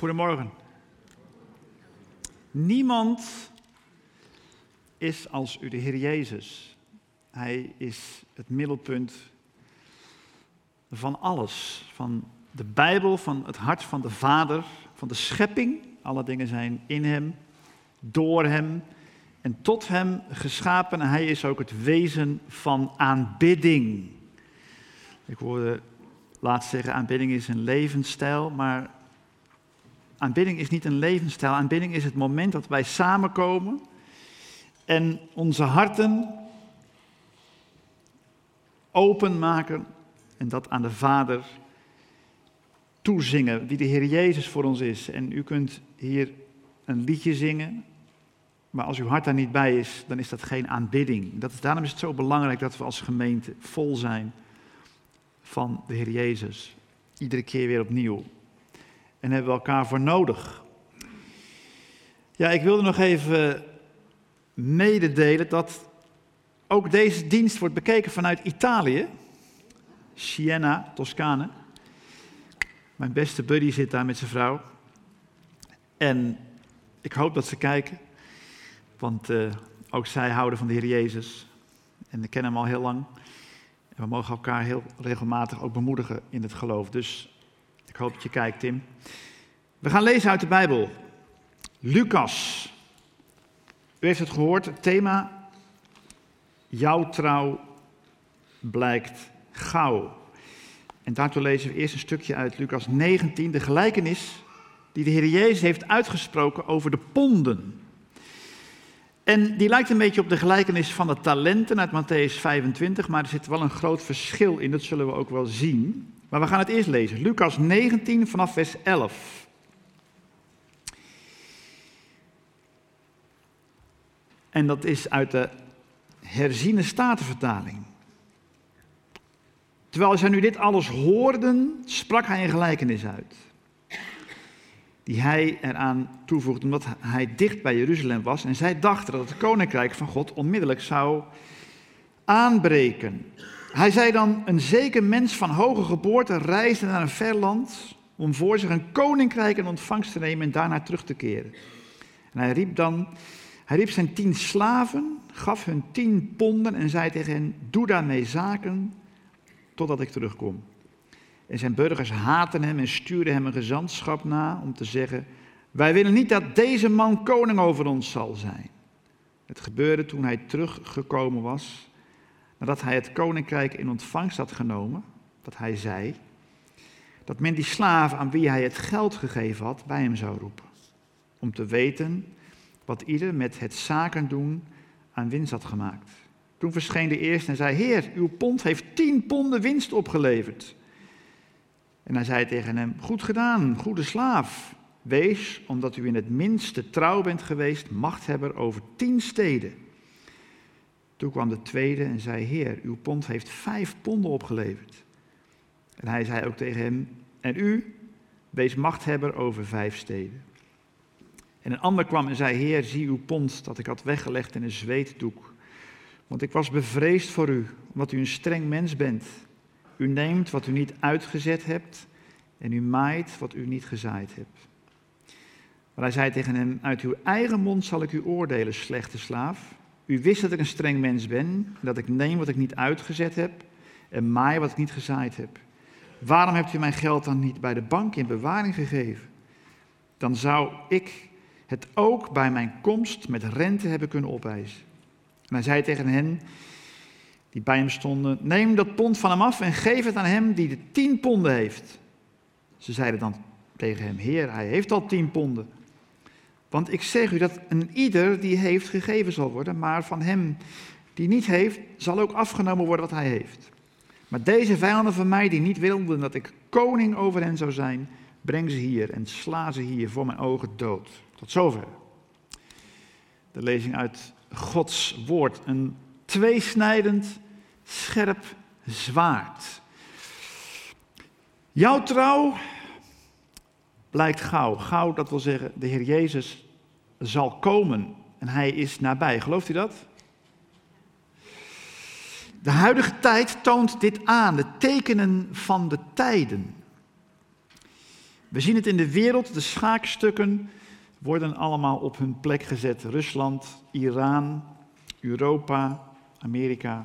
Goedemorgen. Niemand is als u, de Heer Jezus. Hij is het middelpunt van alles. Van de Bijbel, van het hart van de Vader, van de schepping. Alle dingen zijn in hem, door hem en tot hem geschapen. En hij is ook het wezen van aanbidding. Ik hoorde laatst zeggen, aanbidding is een levensstijl, maar aanbidding is niet een levensstijl. Aanbidding is het moment dat wij samenkomen en onze harten openmaken en dat aan de Vader toezingen, wie de Heer Jezus voor ons is. En u kunt hier een liedje zingen, maar als uw hart daar niet bij is, dan is dat geen aanbidding. Daarom is het zo belangrijk dat we als gemeente vol zijn van de Heer Jezus. Iedere keer weer opnieuw. En hebben we elkaar voor nodig. Ja, ik wilde nog even mededelen dat ook deze dienst wordt bekeken vanuit Italië. Siena, Toscane. Mijn beste buddy zit daar met zijn vrouw. En ik hoop dat ze kijken. Want ook zij houden van de Heer Jezus. En ik ken hem al heel lang. En we mogen elkaar heel regelmatig ook bemoedigen in het geloof. Dus ik hoop dat je kijkt, Tim. We gaan lezen uit de Bijbel. Lucas. U heeft het gehoord, het thema. Jouw trouw blijkt gauw. En daartoe lezen we eerst een stukje uit Lucas 19. De gelijkenis die de Heer Jezus heeft uitgesproken over de ponden. En die lijkt een beetje op de gelijkenis van de talenten uit Mattheüs 25. Maar er zit wel een groot verschil in, dat zullen we ook wel zien. Maar we gaan het eerst lezen. Lucas 19 vanaf vers 11. En dat is uit de herziene statenvertaling. Terwijl zij nu dit alles hoorden, sprak hij een gelijkenis uit. Die hij eraan toevoegde, omdat hij dicht bij Jeruzalem was. En zij dachten dat het koninkrijk van God onmiddellijk zou aanbreken. Hij zei dan, een zeker mens van hoge geboorte reisde naar een ver land om voor zich een koninkrijk in ontvangst te nemen en daarna terug te keren. En hij riep zijn 10 slaven, gaf hun 10 ponden en zei tegen hen, doe daarmee zaken totdat ik terugkom. En zijn burgers haatten hem en stuurden hem een gezantschap na om te zeggen, wij willen niet dat deze man koning over ons zal zijn. Het gebeurde toen hij teruggekomen was, nadat hij het koninkrijk in ontvangst had genomen, dat hij zei, dat men die slaven aan wie hij het geld gegeven had, bij hem zou roepen. Om te weten wat ieder met het zaken doen aan winst had gemaakt. Toen verscheen de eerste en zei, Heer, uw pond heeft 10 ponden winst opgeleverd. En hij zei tegen hem, goed gedaan, goede slaaf. Wees, omdat u in het minste trouw bent geweest, machthebber over 10 steden. Toen kwam de tweede en zei, Heer, uw pond heeft 5 ponden opgeleverd. En hij zei ook tegen hem, en u, wees machthebber over 5 steden. En een ander kwam en zei, Heer, zie uw pond dat ik had weggelegd in een zweetdoek. Want ik was bevreesd voor u, omdat u een streng mens bent. U neemt wat u niet uitgezet hebt en u maait wat u niet gezaaid hebt. Maar hij zei tegen hem, uit uw eigen mond zal ik u oordelen, slechte slaaf. U wist dat ik een streng mens ben, en dat ik neem wat ik niet uitgezet heb en maai wat ik niet gezaaid heb. Waarom hebt u mijn geld dan niet bij de bank in bewaring gegeven? Dan zou ik het ook bij mijn komst met rente hebben kunnen opeisen. En hij zei tegen hen die bij hem stonden, neem dat pond van hem af en geef het aan hem die de 10 ponden heeft. Ze zeiden dan tegen hem, Heer, hij heeft al 10 ponden. Want ik zeg u dat een ieder die heeft gegeven zal worden, maar van hem die niet heeft, zal ook afgenomen worden wat hij heeft. Maar deze vijanden van mij die niet wilden dat ik koning over hen zou zijn, breng ze hier en sla ze hier voor mijn ogen dood. Tot zover. De lezing uit Gods woord, een tweesnijdend, scherp zwaard. Jouw trouw blijkt gauw. Gauw, dat wil zeggen, de Heer Jezus zal komen en hij is nabij. Gelooft u dat? De huidige tijd toont dit aan, de tekenen van de tijden. We zien het in de wereld, de schaakstukken worden allemaal op hun plek gezet. Rusland, Iran, Europa, Amerika.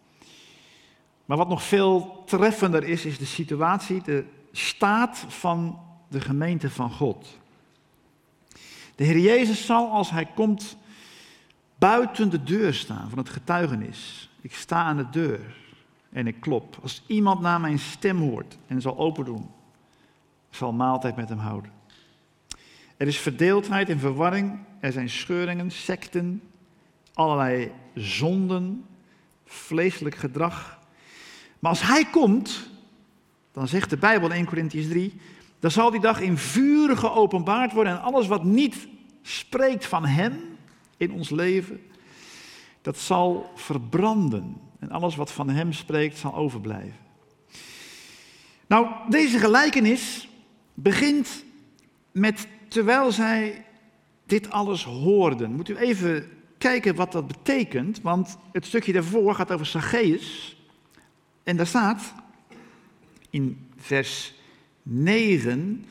Maar wat nog veel treffender is de situatie, de staat van de gemeente van God. De Heer Jezus zal, als hij komt, buiten de deur staan van het getuigenis. Ik sta aan de deur en ik klop. Als iemand naar mijn stem hoort en zal opendoen, zal maaltijd met hem houden. Er is verdeeldheid en verwarring, er zijn scheuringen, sekten, allerlei zonden, vleeselijk gedrag. Maar als hij komt, dan zegt de Bijbel in 1 Korintiërs 3, dan zal die dag in vuur geopenbaard worden en alles wat niet spreekt van hem in ons leven, dat zal verbranden. En alles wat van hem spreekt zal overblijven. Nou, deze gelijkenis begint met terwijl zij dit alles hoorden. Moet u even kijken wat dat betekent, want het stukje daarvoor gaat over Zacchaeus. En daar staat in vers 9...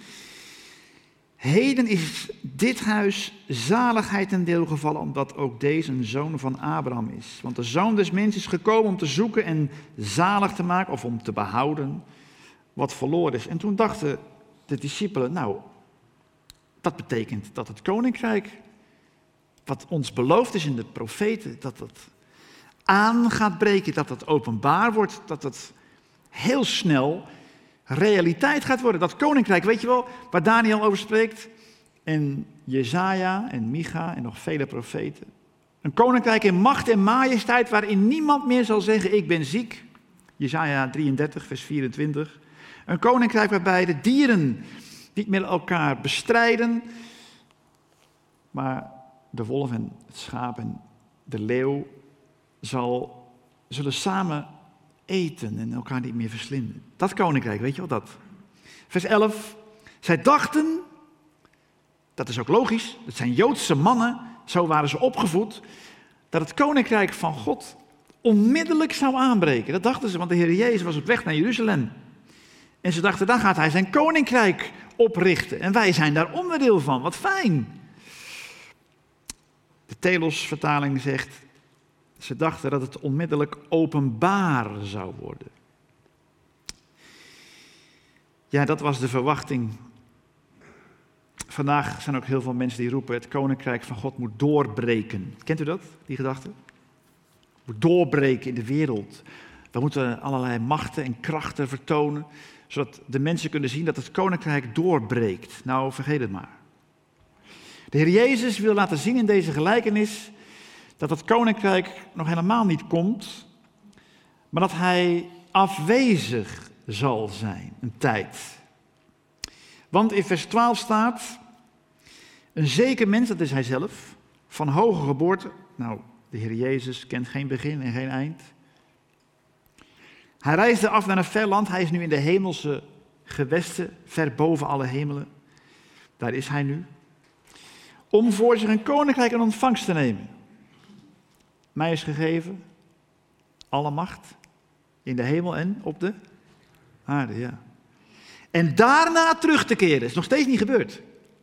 Heden is dit huis zaligheid ten deel gevallen, omdat ook deze een zoon van Abraham is. Want de Zoon des Mensen is gekomen om te zoeken en zalig te maken, of om te behouden wat verloren is. En toen dachten de discipelen, nou, dat betekent dat het koninkrijk, wat ons beloofd is in de profeten, dat het aan gaat breken, dat het openbaar wordt, dat het heel snel realiteit gaat worden. Dat koninkrijk, weet je wel, waar Daniel over spreekt, en Jesaja en Micha en nog vele profeten. Een koninkrijk in macht en majesteit waarin niemand meer zal zeggen, ik ben ziek. Jesaja 33, vers 24. Een koninkrijk waarbij de dieren niet meer elkaar bestrijden, maar de wolf en het schaap en de leeuw zullen samen eten en elkaar niet meer verslinden. Dat koninkrijk, weet je wel dat? Vers 11. Zij dachten, dat is ook logisch, dat zijn Joodse mannen, zo waren ze opgevoed, dat het koninkrijk van God onmiddellijk zou aanbreken. Dat dachten ze, want de Heer Jezus was op weg naar Jeruzalem. En ze dachten, dan gaat hij zijn koninkrijk oprichten. En wij zijn daar onderdeel van, wat fijn. De Telos-vertaling zegt, ze dachten dat het onmiddellijk openbaar zou worden. Ja, dat was de verwachting. Vandaag zijn ook heel veel mensen die roepen, het koninkrijk van God moet doorbreken. Kent u dat, die gedachte? Het moet doorbreken in de wereld. We moeten allerlei machten en krachten vertonen, zodat de mensen kunnen zien dat het koninkrijk doorbreekt. Nou, vergeet het maar. De Heer Jezus wil laten zien in deze gelijkenis dat het koninkrijk nog helemaal niet komt, maar dat hij afwezig zal zijn, een tijd. Want in vers 12 staat, een zeker mens, dat is hij zelf, van hoge geboorte. Nou, de Heer Jezus kent geen begin en geen eind. Hij reisde af naar een ver land, hij is nu in de hemelse gewesten, ver boven alle hemelen. Daar is hij nu. Om voor zich een koninkrijk in ontvangst te nemen. Mij is gegeven alle macht in de hemel en op de aarde, ja. En daarna terug te keren, is nog steeds niet gebeurd.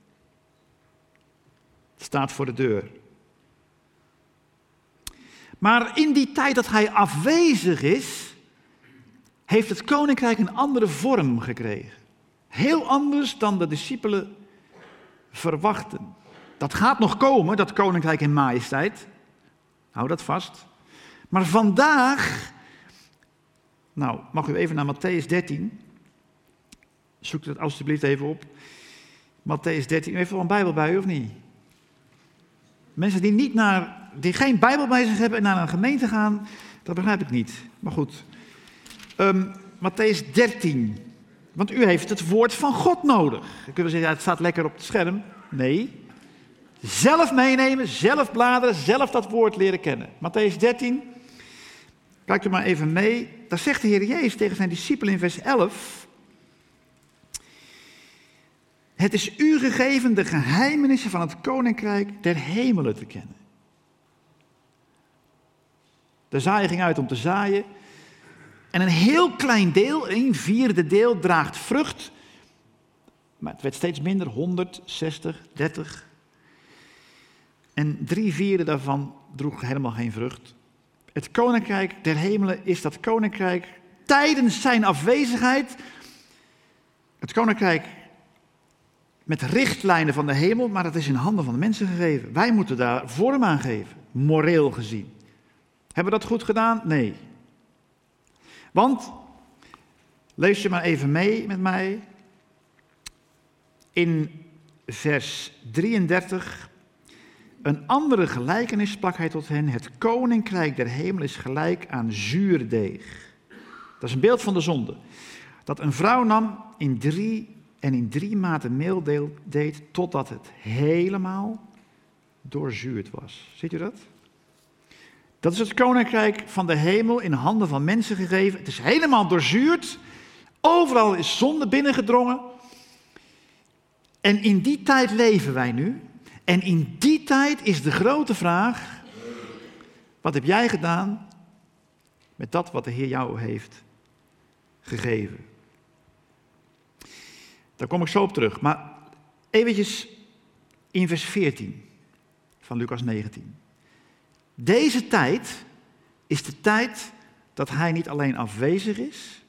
Het staat voor de deur. Maar in die tijd dat hij afwezig is, heeft het koninkrijk een andere vorm gekregen. Heel anders dan de discipelen verwachten. Dat gaat nog komen, dat koninkrijk in majesteit. Hou dat vast. Maar vandaag, nou, mag u even naar Mattheüs 13. Zoek het alstublieft even op. Mattheüs 13. U heeft wel een Bijbel bij u, of niet? Mensen die geen Bijbel bij zich hebben en naar een gemeente gaan, dat begrijp ik niet. Maar goed. Mattheüs 13. Want u heeft het woord van God nodig. Dan kunnen we zeggen, ja, het staat lekker op het scherm. Nee. Zelf meenemen, zelf bladeren, zelf dat woord leren kennen. Mattheüs 13. Kijk er maar even mee. Daar zegt de Heer Jezus tegen zijn discipelen in vers 11. Het is u gegeven de geheimenissen van het koninkrijk der hemelen te kennen. De zaaier ging uit om te zaaien. En een heel klein deel, 1/4 deel, draagt vrucht. Maar het werd steeds minder, 100, 60, 30. En 3/4 daarvan droeg helemaal geen vrucht. Het koninkrijk der hemelen is dat koninkrijk tijdens zijn afwezigheid. Het koninkrijk met richtlijnen van de hemel, maar dat is in handen van de mensen gegeven. Wij moeten daar vorm aan geven, moreel gezien. Hebben we dat goed gedaan? Nee. Want, lees je maar even mee met mij. In vers 33, een andere gelijkenis sprak hij tot hen. Het koninkrijk der hemel is gelijk aan zuurdeeg. Dat is een beeld van de zonde. Dat een vrouw nam in 3 maten meel deed, totdat het helemaal doorzuurd was. Ziet u dat? Dat is het koninkrijk van de hemel in handen van mensen gegeven. Het is helemaal doorzuurd. Overal is zonde binnengedrongen. En in die tijd leven wij nu. En in die tijd is de grote vraag: wat heb jij gedaan met dat wat de Heer jou heeft gegeven? Daar kom ik zo op terug. Maar eventjes in vers 14 van Lucas 19. Deze tijd is de tijd dat hij niet alleen afwezig is,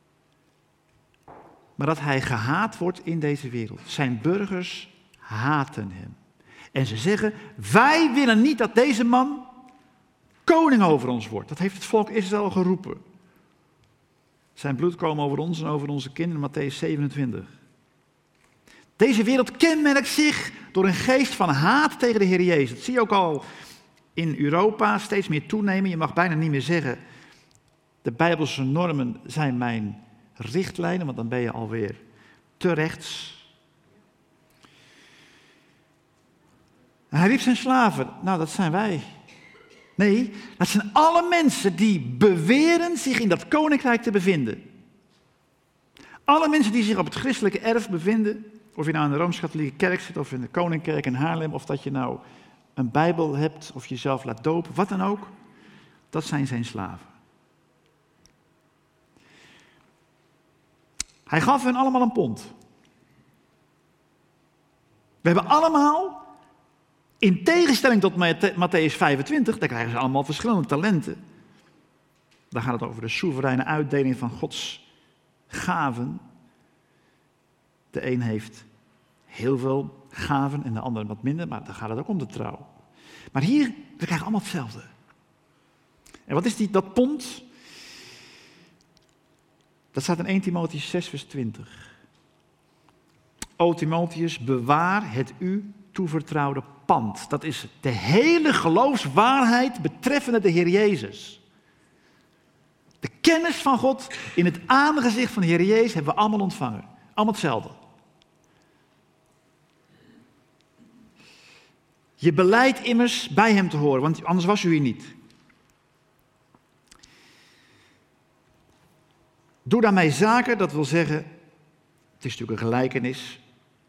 maar dat hij gehaat wordt in deze wereld. Zijn burgers haten hem. En ze zeggen, wij willen niet dat deze man koning over ons wordt. Dat heeft het volk Israël geroepen. Zijn bloed komen over ons en over onze kinderen, Mattheüs 27. Deze wereld kenmerkt zich door een geest van haat tegen de Heer Jezus. Dat zie je ook al in Europa steeds meer toenemen. Je mag bijna niet meer zeggen, de Bijbelse normen zijn mijn richtlijnen, want dan ben je alweer te rechts. En hij riep zijn slaven, nou dat zijn wij. Nee, dat zijn alle mensen die beweren zich in dat koninkrijk te bevinden. Alle mensen die zich op het christelijke erf bevinden, of je nou in de Rooms-Katholieke Kerk zit of in de Koninkerk in Haarlem, of dat je nou een Bijbel hebt of jezelf laat dopen, wat dan ook, dat zijn zijn slaven. Hij gaf hen allemaal een pond. We hebben allemaal, in tegenstelling tot Mattheüs 25, daar krijgen ze allemaal verschillende talenten. Daar gaat het over de soevereine uitdeling van Gods gaven. De een heeft heel veel gaven en de ander wat minder, maar dan gaat het ook om de trouw. Maar hier, we krijgen allemaal hetzelfde. En wat is dat pond? Dat staat in 1 Timotheüs 6 vers 20. O Timotheus, bewaar het u toevertrouwde pand. Dat is de hele geloofswaarheid betreffende de Heer Jezus. De kennis van God in het aangezicht van de Heer Jezus hebben we allemaal ontvangen. Allemaal hetzelfde. Je beleidt immers bij hem te horen, want anders was u hier niet. Doe daarmee zaken, dat wil zeggen, het is natuurlijk een gelijkenis.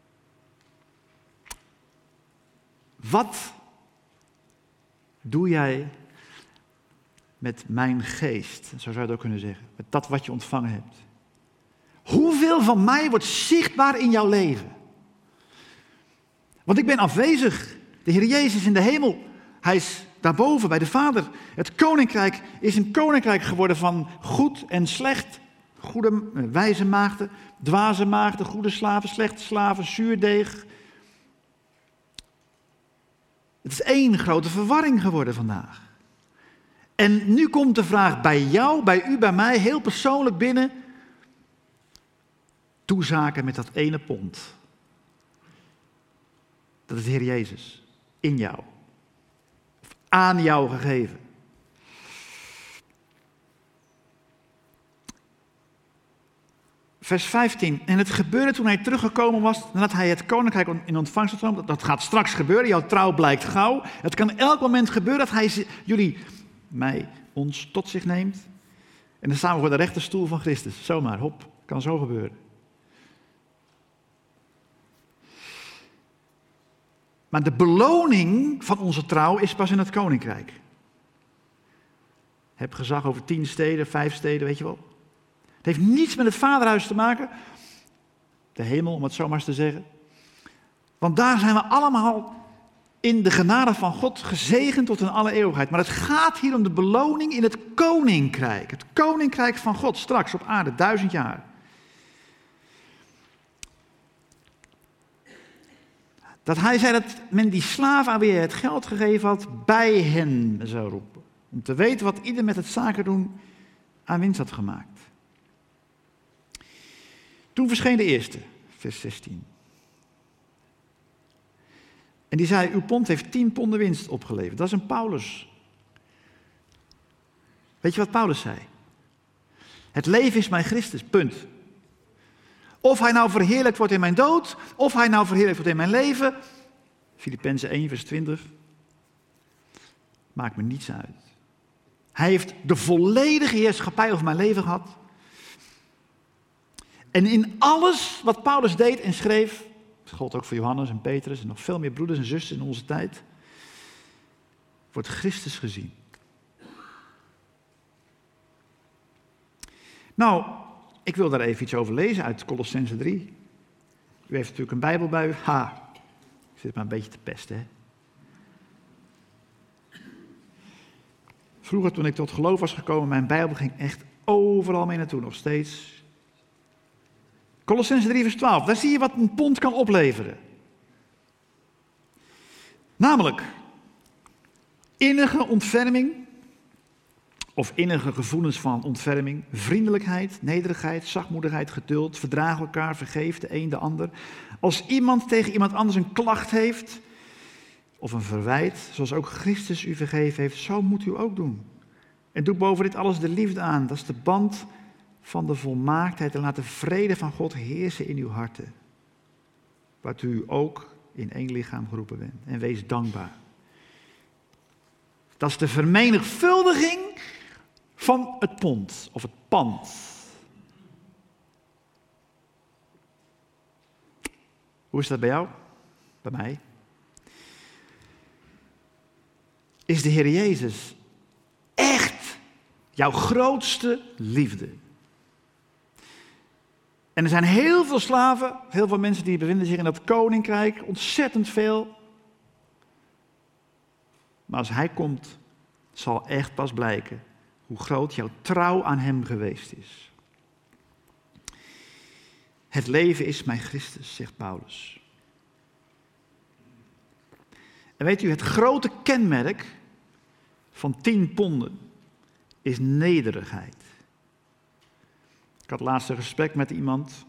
Wat doe jij met mijn geest? Zo zou je het ook kunnen zeggen. Met dat wat je ontvangen hebt. Hoeveel van mij wordt zichtbaar in jouw leven? Want ik ben afwezig. De Heer Jezus is in de hemel. Hij is daarboven bij de Vader. Het koninkrijk is een koninkrijk geworden van goed en slecht. Goede, wijze maagden, dwaze maagden, goede slaven, slechte slaven, zuurdeeg. Het is één grote verwarring geworden vandaag. En nu komt de vraag bij jou, bij u, bij mij, heel persoonlijk binnen. Doe zaken met dat ene pond. Dat is de Heer Jezus. In jou. Of aan jou gegeven. Vers 15. En het gebeurde toen hij teruggekomen was, nadat hij het koninkrijk in ontvangst had genomen. Dat gaat straks gebeuren, jouw trouw blijkt gauw. Het kan elk moment gebeuren dat hij ons tot zich neemt. En dan staan we voor de rechterstoel van Christus. Zomaar, hop, kan zo gebeuren. Maar de beloning van onze trouw is pas in het koninkrijk. Heb gezag over 10 steden, 5 steden, weet je wel. Het heeft niets met het vaderhuis te maken. de hemel, om het zo maar eens te zeggen. Want daar zijn we allemaal in de genade van God gezegend tot in alle eeuwigheid. Maar het gaat hier om de beloning in het koninkrijk. Het koninkrijk van God straks op aarde, 1000 jaar. Dat hij zei dat men die slaaf aan wie hij het geld gegeven had, bij hen zou roepen. Om te weten wat ieder met het zaken doen aan winst had gemaakt. Toen verscheen de eerste, vers 16. En die zei, uw pond heeft 10 ponden winst opgeleverd. Dat is een Paulus. Weet je wat Paulus zei? Het leven is mijn Christus, punt. Of hij nou verheerlijkt wordt in mijn dood, of hij nou verheerlijkt wordt in mijn leven. Filippenzen 1, vers 20. Maakt me niets uit. Hij heeft de volledige heerschappij over mijn leven gehad. En in alles wat Paulus deed en schreef, dat geldt ook voor Johannes en Petrus en nog veel meer broeders en zusters in onze tijd, wordt Christus gezien. Nou, ik wil daar even iets over lezen uit Colossenzen 3. U heeft natuurlijk een Bijbel bij u. Ha, ik zit maar een beetje te pesten, hè. Vroeger, toen ik tot geloof was gekomen, mijn Bijbel ging echt overal mee naartoe, nog steeds. Colossenzen 3, vers 12. Daar zie je wat een pond kan opleveren. Namelijk, innige ontferming, of innige gevoelens van ontferming, vriendelijkheid, nederigheid, zachtmoedigheid, geduld, verdragen elkaar, vergeeft de een de ander. Als iemand tegen iemand anders een klacht heeft, of een verwijt, zoals ook Christus u vergeven heeft, zo moet u ook doen. En doe boven dit alles de liefde aan. Dat is de band van de volmaaktheid. En laat de vrede van God heersen in uw harten. Waartoe u ook in één lichaam geroepen bent. En wees dankbaar. Dat is de vermenigvuldiging van het pond, of het pand. Hoe is dat bij jou? Bij mij? Is de Heer Jezus echt jouw grootste liefde? En er zijn heel veel slaven, heel veel mensen die bevinden zich in dat koninkrijk, ontzettend veel. Maar als hij komt, zal echt pas blijken hoe groot jouw trouw aan hem geweest is. Het leven is mijn Christus, zegt Paulus. En weet u, het grote kenmerk van 10 ponden is nederigheid. Ik had laatst een gesprek met iemand.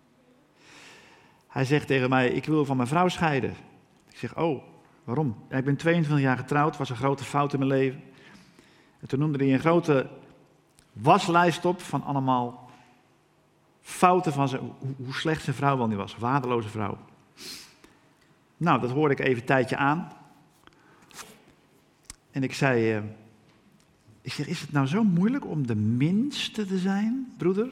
Hij zegt tegen mij, ik wil van mijn vrouw scheiden. Ik zeg, oh, waarom? Ja, ik ben 22 jaar getrouwd, was een grote fout in mijn leven. En toen noemde hij een grote waslijst op van allemaal fouten van hoe slecht zijn vrouw wel niet was. Waardeloze vrouw. Nou, dat hoorde ik even een tijdje aan. En ik zei, is het nou zo moeilijk om de minste te zijn, broeder?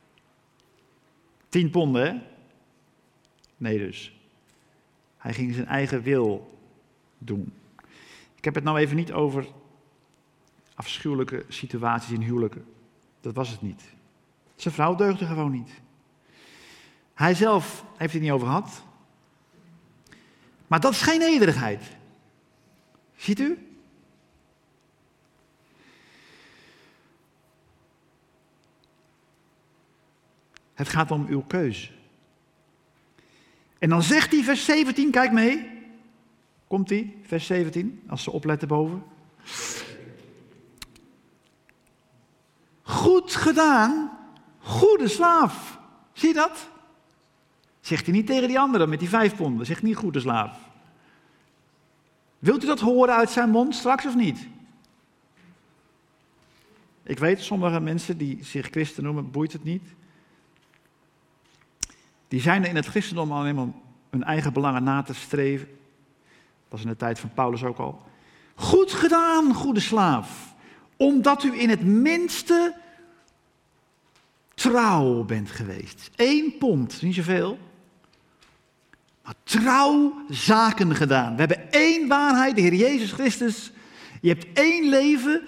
10 ponden, hè? Nee dus. Hij ging zijn eigen wil doen. Ik heb het nou even niet over afschuwelijke situaties in huwelijken. Dat was het niet. Zijn vrouw deugde gewoon niet. Hij zelf heeft het niet over gehad. Maar dat is geen nederigheid. Ziet u? Het gaat om uw keuze. En dan zegt hij vers 17, kijk mee. Komt hij, vers 17, als ze opletten boven. Goed gedaan, goede slaaf. Zie je dat? Zegt hij niet tegen die anderen met die 5 ponden. Zegt niet goede slaaf. Wilt u dat horen uit zijn mond straks of niet? Ik weet, sommige mensen die zich christen noemen, boeit het niet. Die zijn er in het christendom alleen maar om hun eigen belangen na te streven. Dat was in de tijd van Paulus ook al. Goed gedaan, goede slaaf. Omdat u in het minste trouw bent geweest. 1 pond, niet zoveel. Maar trouw zaken gedaan. We hebben 1 waarheid, de Heer Jezus Christus. Je hebt 1 leven.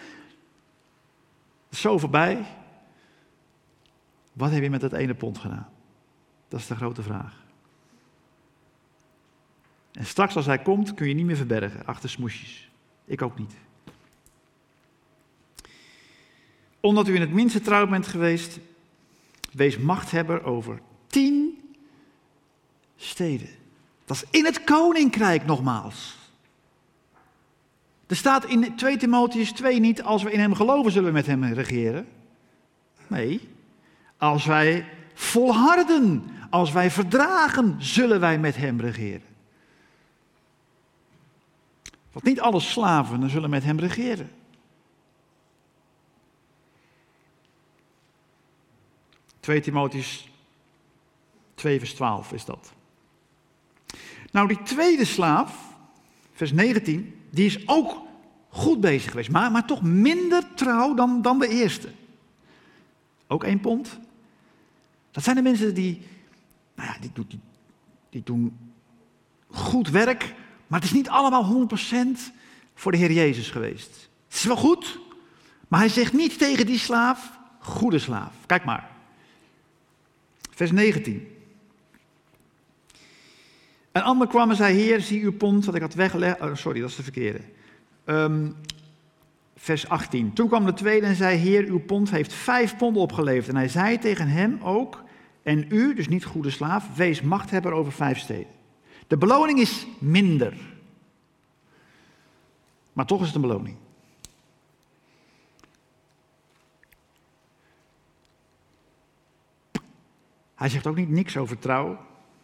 Zo voorbij. Wat heb je met dat 1 pond gedaan? Dat is de grote vraag. En straks als hij komt, kun je niet meer verbergen achter smoesjes. Ik ook niet. Omdat u in het minste trouw bent geweest, wees machthebber over 10 steden. Dat is in het koninkrijk nogmaals. Er staat in 2 Timotheüs 2 niet, als we in hem geloven zullen we met hem regeren. Nee, als wij volharden, als wij verdragen, zullen wij met hem regeren. Want niet alle slaven zullen met hem regeren. (2 Timotheüs 2 vers 12 is dat. Nou, die tweede slaaf, vers 19, die is ook goed bezig geweest, maar toch minder trouw dan de eerste. Ook 1 pond. Dat zijn de mensen die doen goed werk, maar het is niet allemaal 100% voor de Heer Jezus geweest. Het is wel goed, maar hij zegt niet tegen die slaaf, goede slaaf. Kijk maar. Vers 19. Een ander kwam en zei, Heer, zie uw pond, wat ik had weggelegd. Oh, sorry, dat is de verkeerde. Vers 18. Toen kwam de tweede en zei, Heer, uw pond heeft 5 pond opgeleverd. En hij zei tegen hem ook, en u, dus niet goede slaaf, wees machthebber over 5 steden. De beloning is minder. Maar toch is het een beloning. Hij zegt ook niet niks over trouw.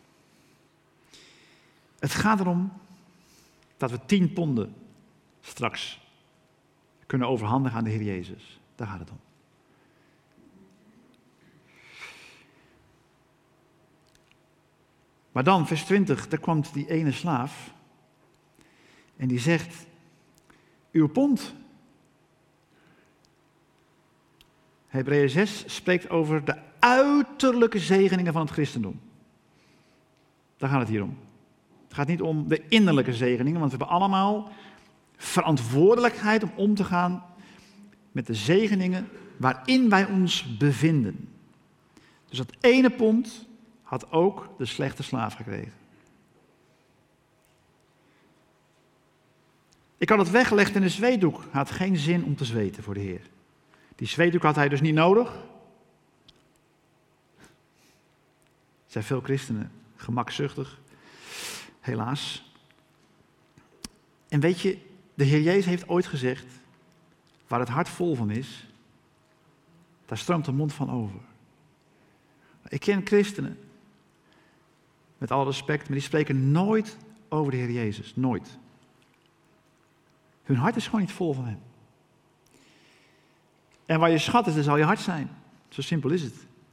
Het gaat erom dat we 10 ponden straks kunnen overhandigen aan de Heer Jezus. Daar gaat het om. Maar dan, vers 20, daar kwam die ene slaaf en die zegt, uw pond. Hebreeën 6 spreekt over de uiterlijke zegeningen van het christendom. Daar gaat het hier om. Het gaat niet om de innerlijke zegeningen, want we hebben allemaal verantwoordelijkheid om om te gaan met de zegeningen waarin wij ons bevinden. Dus dat ene pond had ook de slechte slaaf gekregen. Ik had het weggelegd in een zweetdoek. Hij had geen zin om te zweten voor de Heer. Die zweetdoek had hij dus niet nodig. Er zijn veel christenen gemakzuchtig, helaas. En weet je, de Heer Jezus heeft ooit gezegd, waar het hart vol van is, daar stroomt de mond van over. Ik ken christenen, met alle respect, maar die spreken nooit over de Heer Jezus. Nooit. Hun hart is gewoon niet vol van hem. En waar je schat is, daar zal je hart zijn. Zo simpel is het.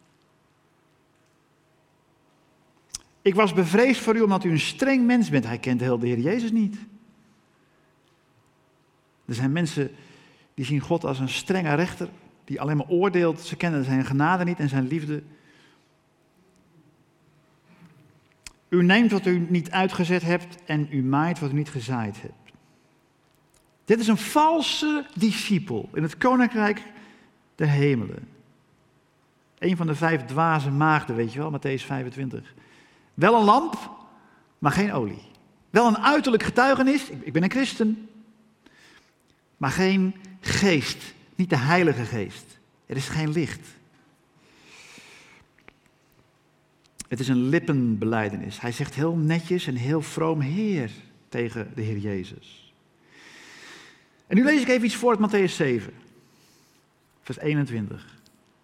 Ik was bevreesd voor u omdat u een streng mens bent. Hij kent heel de Heer Jezus niet. Er zijn mensen die zien God als een strenge rechter, die alleen maar oordeelt. Ze kennen zijn genade niet en zijn liefde. U neemt wat u niet uitgezet hebt en u maait wat u niet gezaaid hebt. Dit is een valse discipel in het koninkrijk der hemelen. Een van de 5 dwaze maagden, weet je wel, Mattheüs 25. Wel een lamp, maar geen olie. Wel een uiterlijk getuigenis, ik ben een christen. Maar geen geest, niet de Heilige Geest. Er is geen licht. Het is een lippenbelijdenis. Hij zegt heel netjes en heel vroom Heer tegen de Heer Jezus. En nu lees ik even iets voor uit Mattheüs 7, vers 21.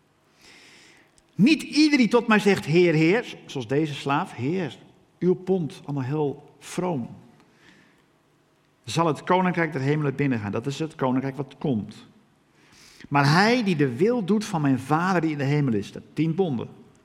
Niet ieder die tot mij zegt, Heer, Heer, zoals deze slaaf, Heer, uw pond, allemaal heel vroom, zal het koninkrijk der hemelen binnengaan. Dat is het koninkrijk wat komt. Maar hij die de wil doet van mijn Vader die in de hemel is, dat 10 ponden.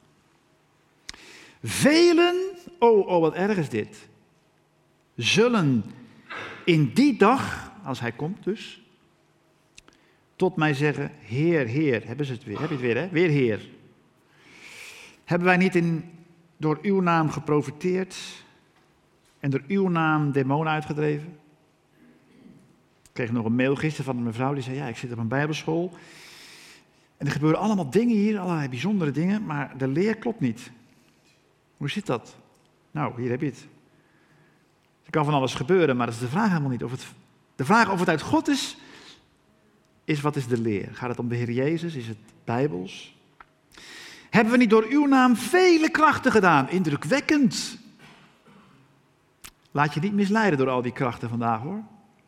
Velen, oh wat erg is dit, zullen in die dag, als hij komt dus, tot mij zeggen, Heer, Heer, hebben ze het weer, heb je het weer, hè? Weer Heer. Hebben wij niet door uw naam geprofeteerd en door uw naam demonen uitgedreven? Ik kreeg nog een mail gisteren van een mevrouw die zei, ja, ik zit op een bijbelschool en er gebeuren allemaal dingen hier, allerlei bijzondere dingen, maar de leer klopt niet. Hoe zit dat? Nou, hier heb je het. Er kan van alles gebeuren, maar dat is de vraag helemaal niet. De vraag of het uit God is wat is de leer? Gaat het om de Heer Jezus? Is het bijbels? Hebben we niet door uw naam vele krachten gedaan? Indrukwekkend. Laat je niet misleiden door al die krachten vandaag, hoor.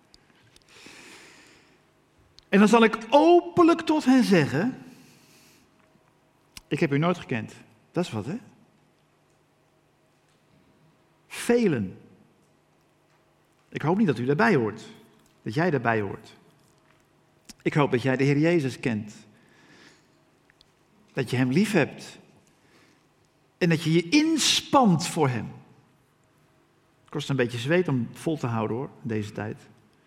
En dan zal ik openlijk tot hen zeggen, ik heb u nooit gekend. Dat is wat, hè? Velen. Ik hoop niet dat u daarbij hoort. Dat jij daarbij hoort. Ik hoop dat jij de Heer Jezus kent. Dat je hem lief hebt. En dat je je inspant voor hem. Het kost een beetje zweet om vol te houden, hoor, in deze tijd.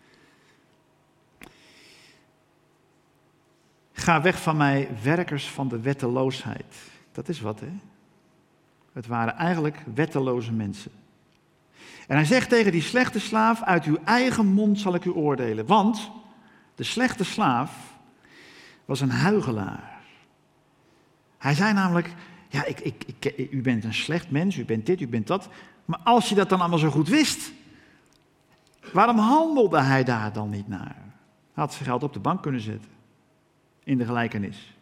Ga weg van mij, werkers van de wetteloosheid. Dat is wat, hè? Het waren eigenlijk wetteloze mensen. En hij zegt tegen die slechte slaaf, uit uw eigen mond zal ik u oordelen. Want de slechte slaaf was een huichelaar. Hij zei namelijk, ja, u bent een slecht mens, u bent dit, u bent dat. Maar als je dat dan allemaal zo goed wist, waarom handelde hij daar dan niet naar? Hij had zijn geld op de bank kunnen zetten, in de gelijkenis.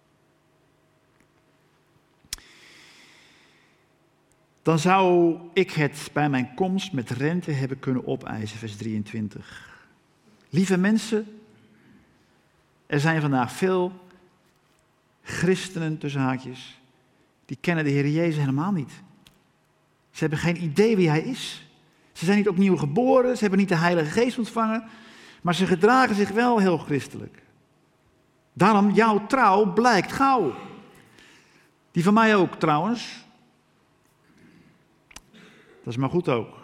Dan zou ik het bij mijn komst met rente hebben kunnen opeisen, vers 23. Lieve mensen, er zijn vandaag veel christenen, tussen haakjes, die kennen de Heer Jezus helemaal niet. Ze hebben geen idee wie Hij is. Ze zijn niet opnieuw geboren, ze hebben niet de Heilige Geest ontvangen, maar ze gedragen zich wel heel christelijk. Daarom, jouw trouw blijkt gauw. Die van mij ook trouwens. Dat is maar goed ook.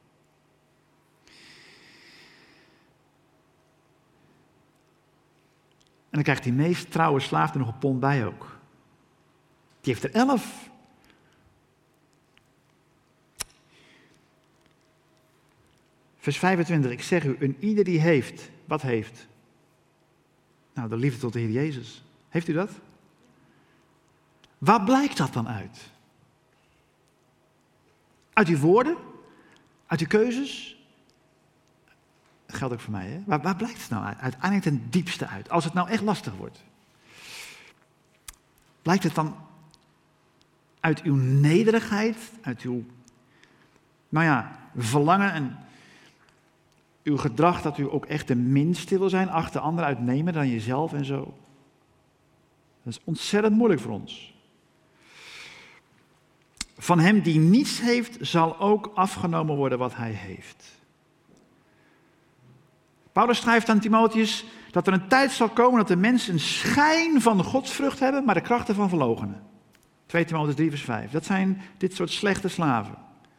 En dan krijgt die meest trouwe slaaf er nog een pond bij ook. Die heeft er 11. Vers 25, ik zeg u, een ieder die heeft, wat heeft? Nou, de liefde tot de Heer Jezus. Heeft u dat? Waar blijkt dat dan uit? Uit uw woorden? Uit uw keuzes? Dat geldt ook voor mij, hè? Waar blijkt het nou uit? Uiteindelijk ten diepste uit. Als het nou echt lastig wordt. Blijkt het dan uit uw nederigheid? Uit uw, verlangen en uw gedrag dat u ook echt de minste wil zijn, achter anderen uitnemen dan jezelf en zo? Dat is ontzettend moeilijk voor ons. Van hem die niets heeft, zal ook afgenomen worden wat hij heeft. Paulus schrijft aan Timotheus dat er een tijd zal komen dat de mensen een schijn van godsvrucht hebben, maar de krachten van verloochenen. 2 Timotheus 3 vers 5. Dat zijn dit soort slechte slaven.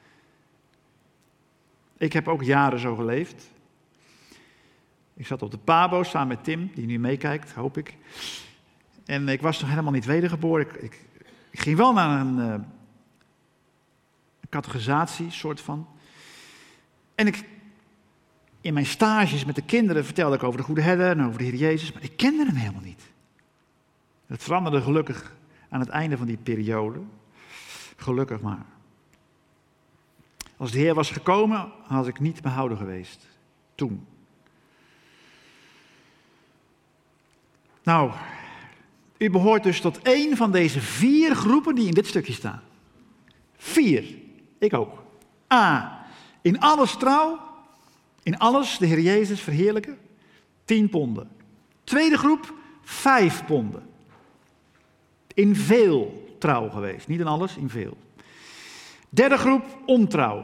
Ik heb ook jaren zo geleefd. Ik zat op de Pabo samen met Tim, die nu meekijkt, hoop ik. En ik was nog helemaal niet wedergeboren. Ik ging wel naar een catechisatie, soort van. En in mijn stages met de kinderen vertelde ik over de Goede Herder en over de Heer Jezus, maar ik kende hem helemaal niet. Het veranderde gelukkig aan het einde van die periode. Gelukkig maar. Als de Heer was gekomen, had ik niet behouden geweest. Toen. Nou, u behoort dus tot één van deze 4 groepen die in dit stukje staan. 4. Ik ook. A. In alles trouw. In alles de Heer Jezus verheerlijken. 10 ponden. Tweede groep, 5 ponden. In veel trouw geweest. Niet in alles, in veel. Derde groep, ontrouw.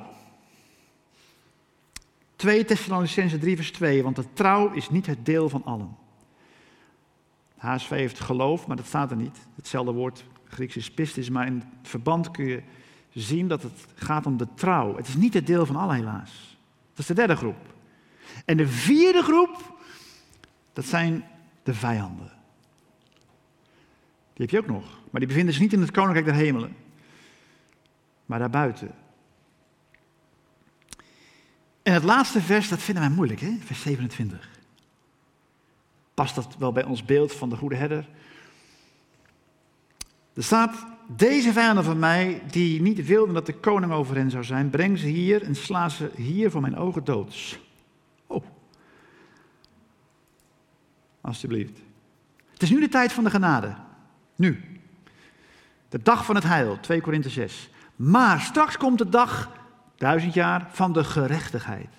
2 Thessalonicenzen 3 vers 2. Want de trouw is niet het deel van allen. HSV heeft geloof, maar dat staat er niet. Hetzelfde woord, Grieks is pistis, maar in het verband kun je zien dat het gaat om de trouw. Het is niet het deel van allen helaas. Dat is de derde groep. En de 4e groep, dat zijn de vijanden. Die heb je ook nog. Maar die bevinden zich niet in het koninkrijk der hemelen. Maar daarbuiten. En het laatste vers, dat vinden wij moeilijk, hè? Vers 27. Past dat wel bij ons beeld van de Goede Herder? Er staat, deze vijanden van mij, die niet wilden dat de koning over hen zou zijn, breng ze hier en sla ze hier voor mijn ogen dood. Oh. Alsjeblieft. Het is nu de tijd van de genade. Nu. De dag van het heil, 2 Korinthe 6. Maar straks komt de dag, 1000 jaar, van de gerechtigheid.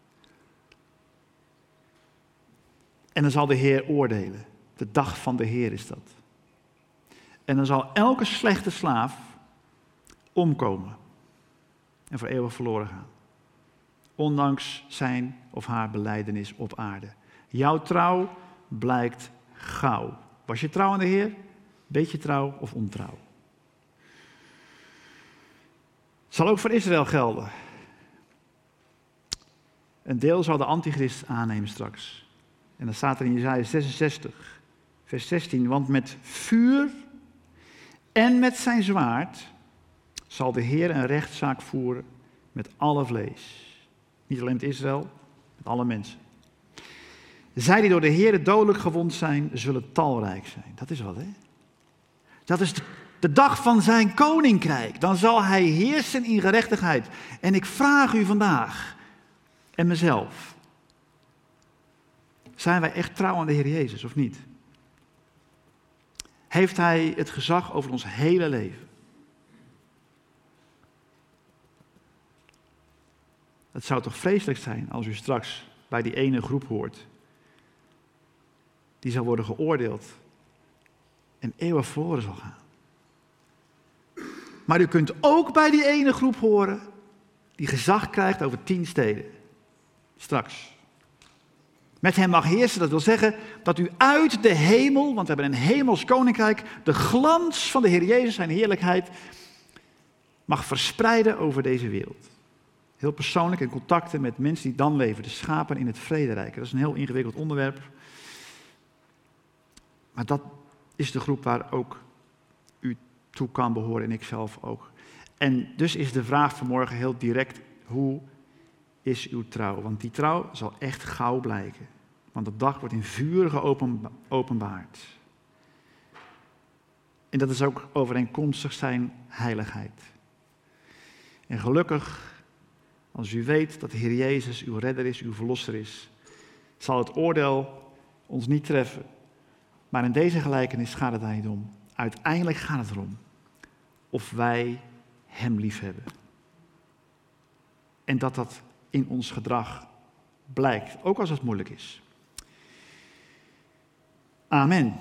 En dan zal de Heer oordelen. De dag van de Heer is dat. En dan zal elke slechte slaaf omkomen. En voor eeuwig verloren gaan. Ondanks zijn of haar belijdenis op aarde. Jouw trouw blijkt gauw. Was je trouw aan de Heer? Beetje trouw of ontrouw? Het zal ook voor Israël gelden. Een deel zal de antichrist aannemen straks. En dan staat er in Jesaja 66, vers 16. Want met vuur en met zijn zwaard zal de Heer een rechtszaak voeren met alle vlees. Niet alleen met Israël, met alle mensen. Zij die door de Heer dodelijk gewond zijn, zullen talrijk zijn. Dat is wat, hè? Dat is de dag van zijn koninkrijk. Dan zal hij heersen in gerechtigheid. En ik vraag u vandaag en mezelf. Zijn wij echt trouw aan de Heer Jezus of niet? Heeft hij het gezag over ons hele leven? Het zou toch vreselijk zijn als u straks bij die ene groep hoort. Die zal worden geoordeeld en eeuwig verloren zal gaan. Maar u kunt ook bij die ene groep horen die gezag krijgt over 10 steden. Straks. Met hem mag heersen, dat wil zeggen dat u uit de hemel, want we hebben een hemels koninkrijk, de glans van de Heer Jezus, zijn heerlijkheid, mag verspreiden over deze wereld. Heel persoonlijk in contacten met mensen die dan leven, de schapen in het vrederijk. Dat is een heel ingewikkeld onderwerp. Maar dat is de groep waar ook u toe kan behoren en ik zelf ook. En dus is de vraag vanmorgen heel direct, hoe is uw trouw? Want die trouw zal echt gauw blijken. Want de dag wordt in vuur geopenbaard. En dat is ook overeenkomstig zijn heiligheid. En gelukkig, als u weet dat de Heer Jezus uw redder is, uw verlosser is, zal het oordeel ons niet treffen. Maar in deze gelijkenis gaat het daar niet om. Uiteindelijk gaat het erom of wij hem lief hebben. En dat dat in ons gedrag blijkt, ook als het moeilijk is. Amen.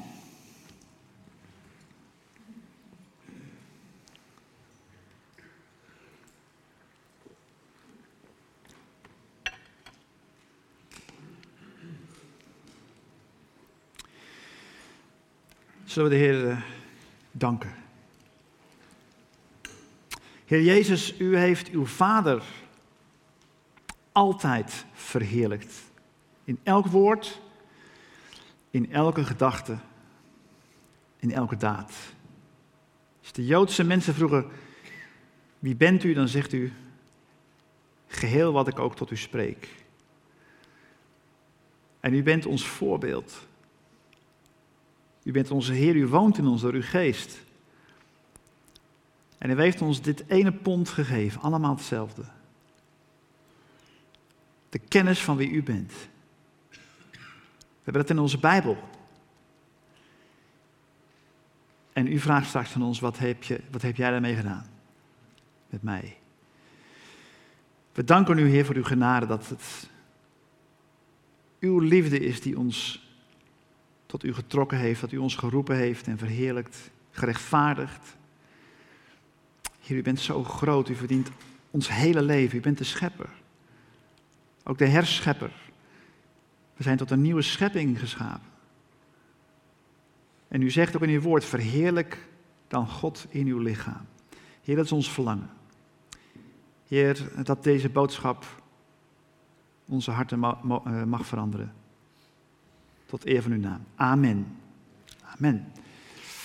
Zullen we de Heer danken. Heer Jezus, u heeft uw Vader altijd verheerlijkt. In elk woord, in elke gedachte, in elke daad. Als de Joodse mensen vroegen, wie bent u? Dan zegt u, geheel wat ik ook tot u spreek. En u bent ons voorbeeld. U bent onze Heer, u woont in ons door uw geest. En u heeft ons dit ene pond gegeven, allemaal hetzelfde. De kennis van wie u bent. We hebben dat in onze Bijbel. En u vraagt straks van ons, wat heb jij daarmee gedaan? Met mij. We danken u, Heer, voor uw genade, dat het uw liefde is die ons tot u getrokken heeft, dat u ons geroepen heeft en verheerlijkt, gerechtvaardigd. Heer, u bent zo groot, u verdient ons hele leven, u bent de schepper. Ook de herschepper. We zijn tot een nieuwe schepping geschapen. En u zegt ook in uw woord, verheerlijk dan God in uw lichaam. Heer, dat is ons verlangen. Heer, dat deze boodschap onze harten mag veranderen. Tot eer van uw naam. Amen. Amen.